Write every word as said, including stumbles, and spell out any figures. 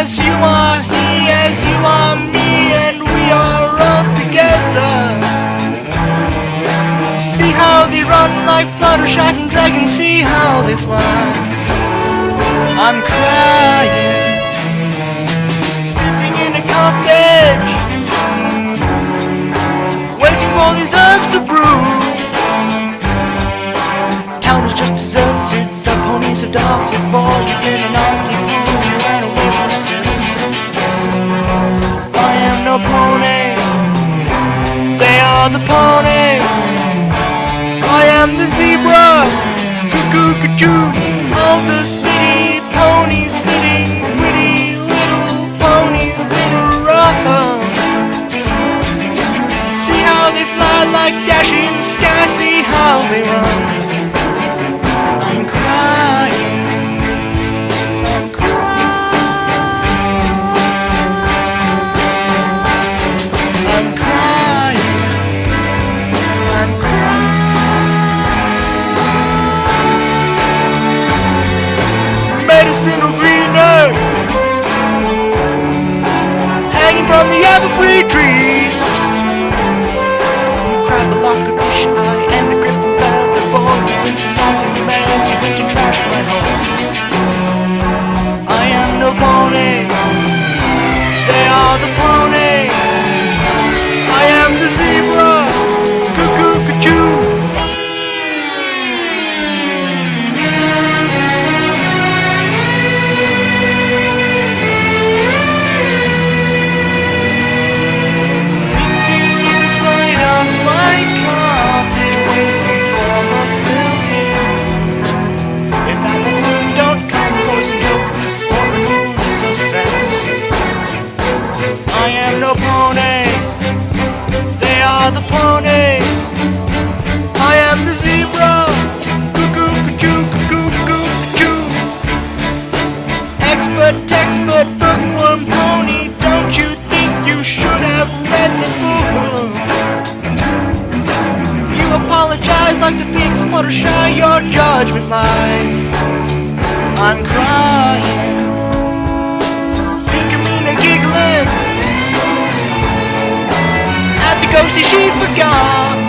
As you are he, as you are me, and we are all together. See how they run like Fluttershy and dragons, see how they fly. I'm crying, sitting in a cottage, waiting for these herbs to brew. Town is just deserted, the ponies have darted. Boy, you've been a naughty pony, ran away from sis. I am no pony, they are the ponies. I am the zebra, cuckoo-cuckoo, all the city ponies sitting, pretty little ponies in a row. See how they fly like dashing sky, see how they run. I'm crying, I'm crying, I'm crying, I'm crying. Medicinal green earth hanging from the evergreen trees. Crab a lock of fish eye and a grip from feather boy. Wins and lots of demands, you went and trashed my home. I am no pony, they are the ponies. I am the zebra, cuckoo-cuckoo. No pony, they are the ponies. I am the zebra, cuckoo-cuckoo, cuckoo-cuckoo. Expert, textbook, bookworm pony. Don't you think you should have read this book? You apologize like the pigs of Fluttershy, your judgment lied. I'm crying, Pinkamena giggling, the ghosty she forgot.